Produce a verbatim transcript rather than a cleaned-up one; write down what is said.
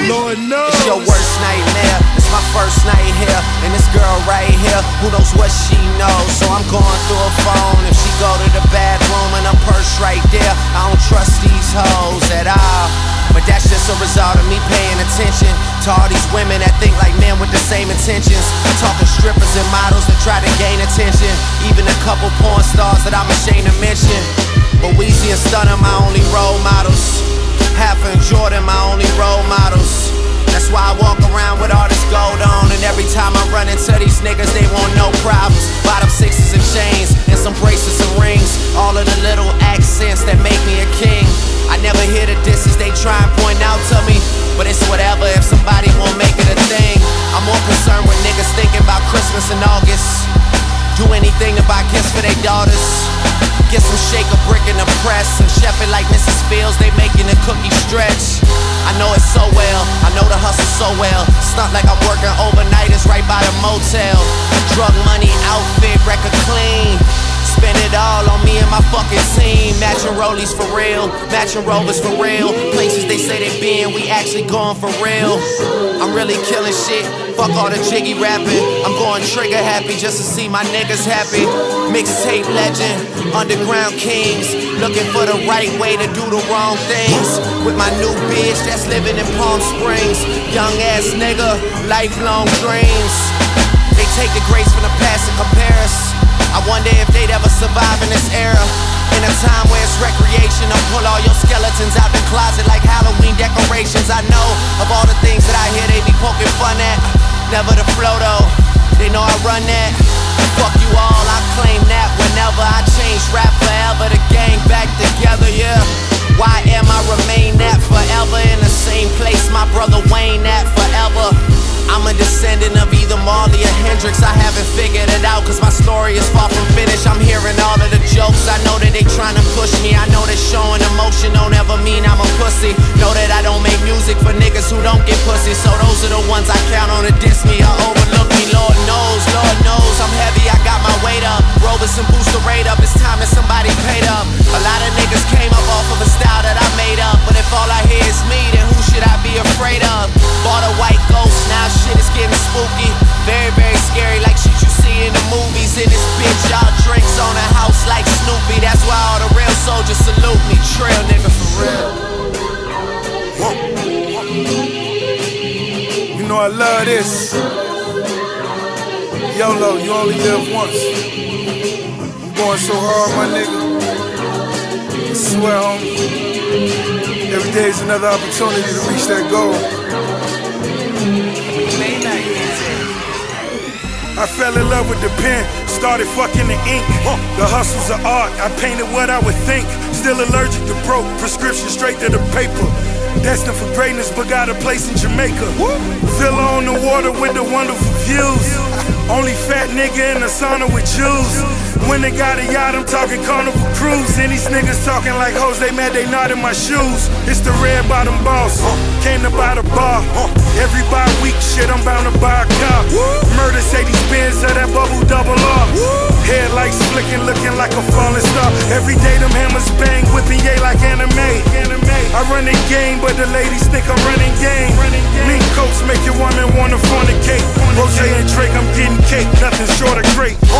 Lord knows. It's your worst nightmare. It's my first night here. And this girl right here, who knows what she knows? So I'm going through her phone. If she go to the bathroom and her purse right there, I don't trust these hoes at all. But that's just a result of me paying attention to all these women that think like men with the same intentions. Talking strippers and models that try to gain attention. Even a couple porn stars that I'm ashamed to mention. But Weezy and Stunner my only role models. Halfa and Jordan my only role models. That's why I walk around with all this gold on. And every time I run into these niggas, they want no problems. Bottom sixes and chains, and some bracelets and rings. All of the little accents that make me a king. I never hear the disses they try and point out to me. But it's whatever if somebody won't make it a thing. I'm more concerned with niggas thinking about Christmas in August. Do anything to buy gifts for their daughters. Get some shake a brick in the press and chef it like Missus Fields, they making the cookie stretch. I know it so well, I know the hustle so well. It's not like I'm working overnighters right by the motel. Drug money, outfit, record clean. Spend it all on me and my fucking team. Matching rollies for real, matching rovers for real. Places they say they been, we actually going for real. I'm really killing shit, fuck all the jiggy rapping. I'm going trigger happy just to see my niggas happy. Mixtape legend, underground kings. Looking for the right way to do the wrong things. With my new bitch that's living in Palm Springs. Young ass nigga, lifelong dreams. They take the grace from the past and compare us. I wonder if they'd ever survive in this era. In a time where it's recreation, I'll pull all your skeletons out the closet like Halloween decorations. I know of all the things that I hear they be poking fun at. Never the flow though, they know I run that. Fuck you all, I claim that whenever I change rap forever. The gang back together, yeah. Why am I remain that forever in the same place my brother Wayne at forever? I'm a descendant of either Marley or Hendrix. I haven't figured it out cause my story is far from finished. I'm hearing all of the jokes, I know that they trying to push me. I know that showing emotion don't ever mean I'm a pussy. Know that I don't make music for niggas who don't get pussy. So those are the ones I count on to diss me or overlook me. Lord knows, Lord knows I'm heavy, I got my weight up. Roberson boost the rate up, it's time that somebody paid up. A lot of niggas came up off of a style that I made up. But if all I hear is me, then who should I be afraid of? Bought a white ghost, now shit is getting spooky. Very, very scary, like shit you see in the movies. In this bitch, y'all drinks on a house like Snoopy. That's why all the real soldiers salute me. Trail nigga for real. You know I love this. YOLO, you only live once. I'm going so hard, my nigga. I swear, homie. Every day is another opportunity to reach that goal. I fell in love with the pen, started fucking the ink. The hustle's of art, I painted what I would think. Still allergic to broke, prescription straight to the paper. Destined for greatness, but got a place in Jamaica. Villa on the water with the wonderful views. Only fat nigga in the sauna with Jews. When they got a yacht, I'm talking Carnival Cruise. And these niggas talking like hoes, they mad they not in my shoes. It's the red bottom boss, came to buy the bar. Every bi week shit, I'm bound to buy a car. Murder say these bins of that bubble double R. Headlights flicking, looking like a falling star. Every day them hammers bang, whipping yay like anime. I run the game, but the ladies think I'm running game. Mink coats make your woman wanna fornicate. Rosé and Drake, I'm getting cake, nothing short of great.